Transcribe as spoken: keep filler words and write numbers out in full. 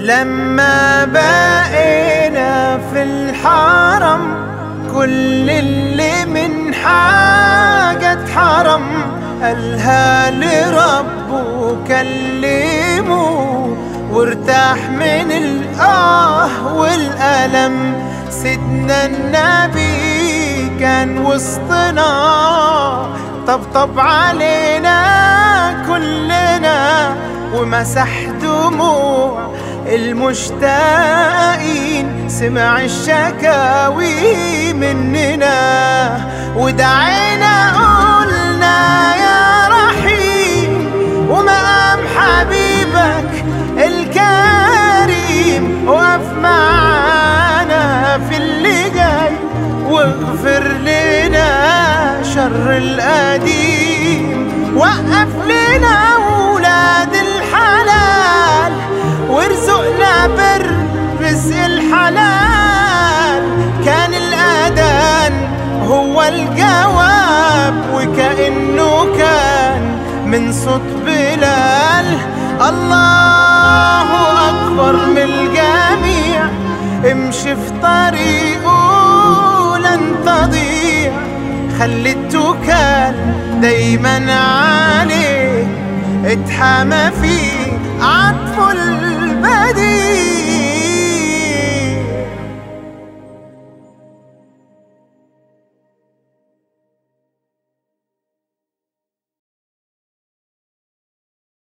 لما بقينا في الحرم كل اللي من حاجة اتحرم قالها لربه كلمه وارتاح من الآه والألم. سيدنا النبي كان وسطنا طبطب علينا كلنا ومسح دموع المشتاقين، سمع الشكاوي مننا ودعينا قلنا يا رحيم ومقام حبيبك الكريم وقف معانا في اللي جاي واغفر لنا شر القديم. وقف لنا ولاد الحلال وارزقنا بر رزق الحلال. كان الأذان هو الجواب وكأنه كان من صوت بلال. الله أكبر من الجميع، امشي في طريقه لن تضيع. خلي التوكال دايما عليه، اتحامى فيه عطف البديع.